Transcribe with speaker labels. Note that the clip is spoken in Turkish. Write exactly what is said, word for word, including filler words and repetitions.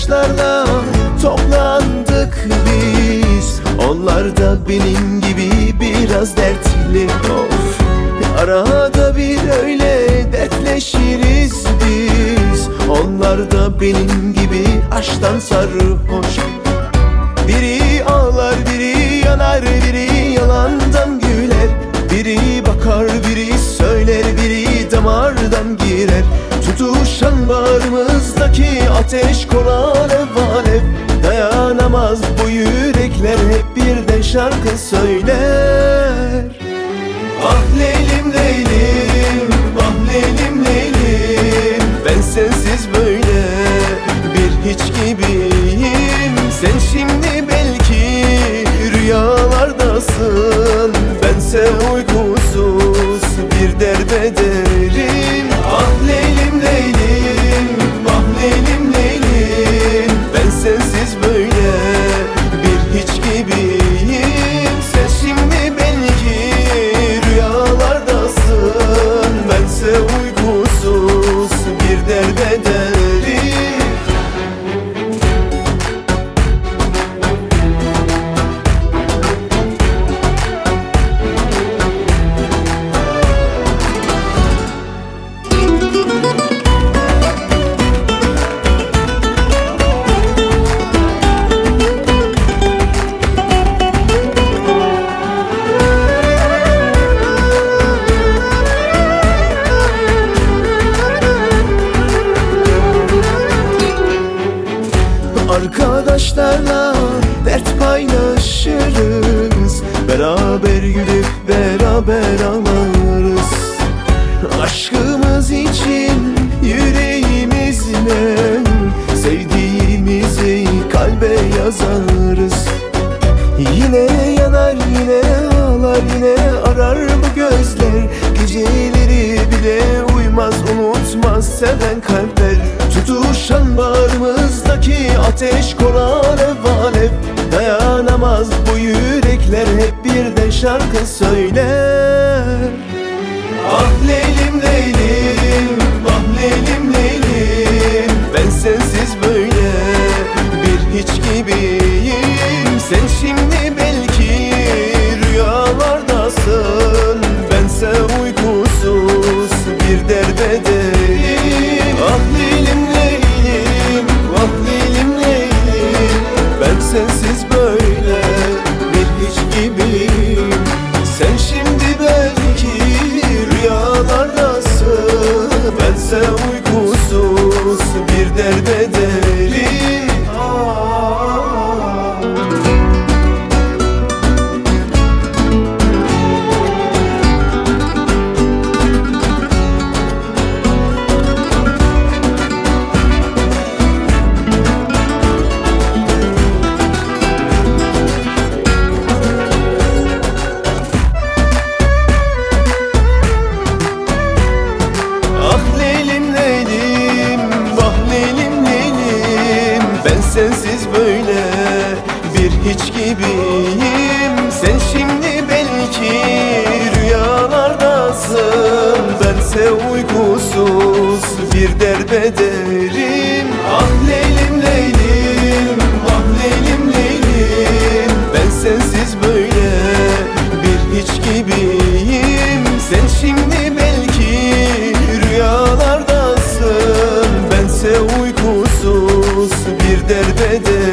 Speaker 1: Arkadaşlarla toplandık biz, onlar da benim gibi biraz dertli. Of, arada bir öyle dertleşiriz biz, onlar da benim gibi aşktan sarhoş. Biri ağlar, biri yanar, biri yalandan güler, biri bakar, biri söyler, biri damardan girer. Tutuşan bağrımızdaki ateş kor alev alev, dayanamaz bu yürekler, hep birden şarkı söyler. Ah Leylim Leylim, ah Leylim Leylim, ben sensiz böyle bir hiç gibiyim. Sen şimdi belki rüyalardasın, bense uykusuz bir derbederim. Ah Leylim Leylim, ah Leylim Leylim, ben sensiz böyle bir hiç gibiyim. Sen şimdi belki rüyalardasın, bense uykusuz bir derbederim. Arkadaşlarla dert paylaşırız, beraber gülüp beraber ağlarız. Aşkımız için yüreğimizle sevdiğimizi kalbe yazarız. Yine yanar, yine ağlar, yine arar bu gözler, geceleri bile uyumaz, unutmaz seven kalpler. Tutuşan bağrımızdaki ateş kor alev alev, dayanamaz bu yürekler, hep birden şarkı söyler. Ah Leylim Leylim, ah Leylim Leylim, ben sensiz böyle bir hiç gibiyim. Sen şimdi belki rüyalardasın, bense uykusuz bir derbederim. Ah Leylim Leylim, ah Leylim Leylim, ben sensiz böyle bir hiç gibiyim. Sen şimdi belki rüyalardasın, bense uykusuz bir derbederim. Sensiz böyle bir hiç gibiyim. Sen şimdi belki rüyalardasın, bense uykusuz bir derbederim. Ah Leylim Leylim, ah Leylim Leylim, ben sensiz böyle bir hiç gibiyim. Sen şimdi belki rüyalardasın, bense uykusuz bir derbederim.